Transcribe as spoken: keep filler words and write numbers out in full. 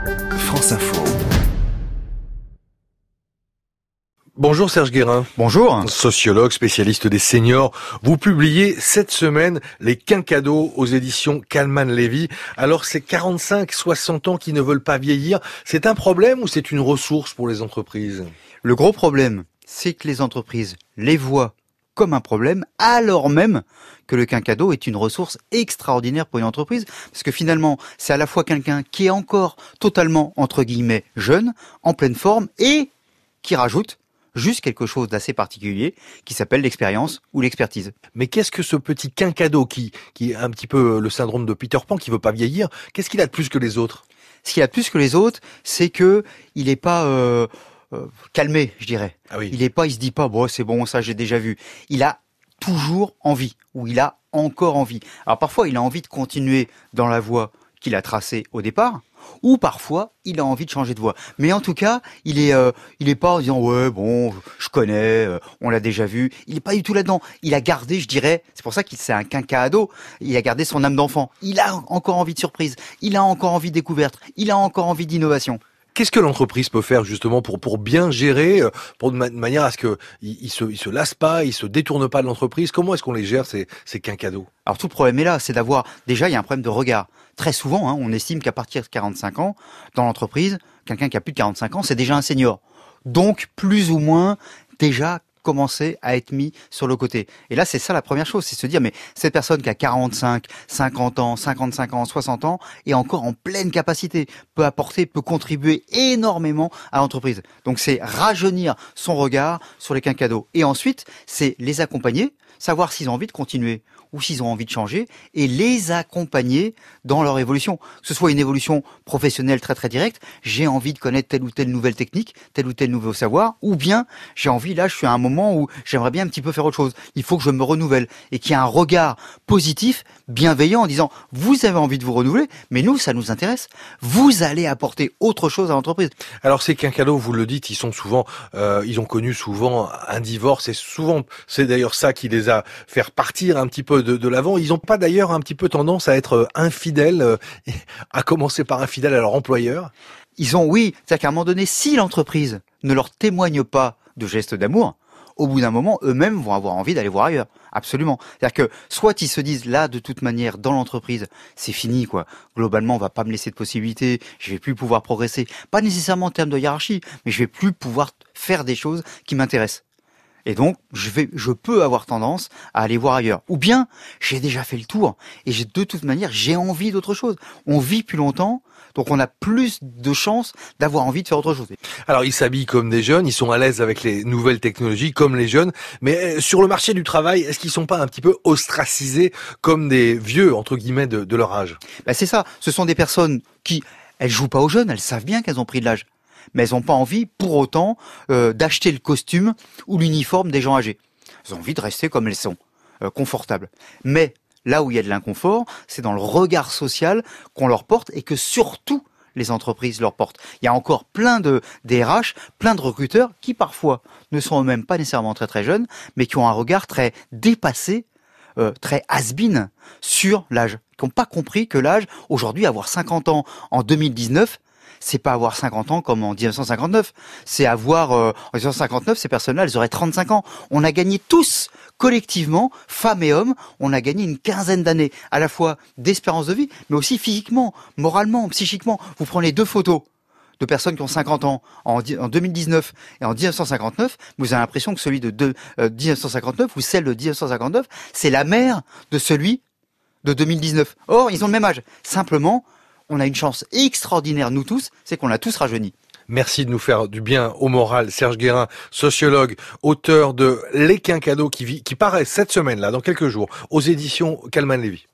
France Info. Bonjour Serge Guérin. Bonjour. Sociologue, spécialiste des seniors. Vous publiez cette semaine Les Quinquados aux éditions Kalman Levy. Alors ces quarante-cinq soixante ans qui ne veulent pas vieillir, c'est un problème ou c'est une ressource pour les entreprises? Le gros problème, c'est que les entreprises les voient comme un problème, alors même que le quinquado est une ressource extraordinaire pour une entreprise. Parce que finalement, c'est à la fois quelqu'un qui est encore totalement, entre guillemets, jeune, en pleine forme, et qui rajoute juste quelque chose d'assez particulier qui s'appelle l'expérience ou l'expertise. Mais qu'est-ce que ce petit quinquado qui, qui est un petit peu le syndrome de Peter Pan, qui veut pas vieillir, qu'est-ce qu'il a de plus que les autres? Ce qu'il a de plus que les autres, c'est que il n'est pas euh, euh, calmé, je dirais. Ah oui. Il est pas, il se dit pas, bon, c'est bon, ça j'ai déjà vu. Il a toujours envie, ou il a encore envie. Alors parfois, il a envie de continuer dans la voie qu'il a tracée au départ, ou parfois, il a envie de changer de voie. Mais en tout cas, il est, euh, il est pas en disant ouais, bon, je connais, euh, on l'a déjà vu. Il est pas du tout là-dedans. Il a gardé, je dirais, c'est pour ça qu'il c'est un quinquado. Il a gardé son âme d'enfant. Il a encore envie de surprise. Il a encore envie de découverte. Il a encore envie d'innovation. Qu'est-ce que l'entreprise peut faire justement pour pour bien gérer, pour de, ma- de manière à ce que ils, ils se ils se lassent pas, ils se détournent pas de l'entreprise? Comment est-ce qu'on les gère ces ces quinquados? Alors tout le problème est là, c'est d'avoir, déjà il y a un problème de regard. Très souvent, hein, on estime qu'à partir de quarante-cinq ans, dans l'entreprise, quelqu'un qui a plus de quarante-cinq ans, c'est déjà un senior. Donc plus ou moins déjà commencer à être mis sur le côté. Et là, c'est ça la première chose, c'est se dire, mais cette personne qui a quarante-cinq, cinquante ans, cinquante-cinq ans, soixante ans, est encore en pleine capacité, peut apporter, peut contribuer énormément à l'entreprise. Donc c'est rajeunir son regard sur les quinquados. Et ensuite, c'est les accompagner, savoir s'ils ont envie de continuer ou s'ils ont envie de changer, et les accompagner dans leur évolution. Que ce soit une évolution professionnelle très très directe, j'ai envie de connaître telle ou telle nouvelle technique, tel ou tel nouveau savoir, ou bien j'ai envie, là je suis à un moment où j'aimerais bien un petit peu faire autre chose. Il faut que je me renouvelle, et qu'il y ait un regard positif, bienveillant, en disant vous avez envie de vous renouveler, mais nous ça nous intéresse. Vous allez apporter autre chose à l'entreprise. Alors ces quinquados, vous le dites, ils sont souvent, euh, ils ont connu souvent un divorce, et souvent c'est d'ailleurs ça qui les a fait repartir un petit peu de, de l'avant. Ils n'ont pas d'ailleurs un petit peu tendance à être infidèles, euh, à commencer par infidèles à leur employeur? Ils ont, oui, c'est-à-dire qu'à un moment donné, si l'entreprise ne leur témoigne pas de gestes d'amour, au bout d'un moment, eux-mêmes vont avoir envie d'aller voir ailleurs. Absolument. C'est-à-dire que, soit ils se disent, là, de toute manière, dans l'entreprise, c'est fini, quoi. Globalement, on va pas me laisser de possibilités, je vais plus pouvoir progresser. Pas nécessairement en termes de hiérarchie, mais je vais plus pouvoir faire des choses qui m'intéressent. Et donc, je vais, je peux avoir tendance à aller voir ailleurs. Ou bien, j'ai déjà fait le tour. Et j'ai, de toute manière, j'ai envie d'autre chose. On vit plus longtemps, donc on a plus de chances d'avoir envie de faire autre chose. Alors ils s'habillent comme des jeunes, ils sont à l'aise avec les nouvelles technologies comme les jeunes, mais sur le marché du travail, est-ce qu'ils sont pas un petit peu ostracisés comme des vieux, entre guillemets, de, de leur âge? Ben c'est ça, ce sont des personnes qui, elles jouent pas aux jeunes, elles savent bien qu'elles ont pris de l'âge. Mais elles n'ont pas envie, pour autant, euh, d'acheter le costume ou l'uniforme des gens âgés. Elles ont envie de rester comme elles sont, euh, confortables. Mais là où il y a de l'inconfort, c'est dans le regard social qu'on leur porte et que surtout les entreprises leur portent. Il y a encore plein de D R H, plein de recruteurs qui parfois ne sont eux-mêmes pas nécessairement très très jeunes, mais qui ont un regard très dépassé, euh, très has-been sur l'âge. Qui n'ont pas compris que l'âge, aujourd'hui, avoir cinquante ans en deux mille dix-neuf, c'est pas avoir cinquante ans comme en dix-neuf cent cinquante-neuf. C'est avoir, euh, en dix-neuf cent cinquante-neuf, ces personnes-là, elles auraient trente-cinq ans. On a gagné tous, collectivement, femmes et hommes, on a gagné une quinzaine d'années, à la fois d'espérance de vie, mais aussi physiquement, moralement, psychiquement. Vous prenez deux photos de personnes qui ont cinquante ans en, en deux mille dix-neuf et en dix-neuf cent cinquante-neuf, vous avez l'impression que celui de, de euh, dix-neuf cent cinquante-neuf ou celle de dix-neuf cent cinquante-neuf, c'est la mère de celui de deux mille dix-neuf. Or, ils ont le même âge. Simplement, on a une chance extraordinaire, nous tous, c'est qu'on a tous rajeuni. Merci de nous faire du bien au moral. Serge Guérin, sociologue, auteur de Les Quinquados qui, vit, qui paraît cette semaine-là, dans quelques jours, aux éditions Kalman Levy.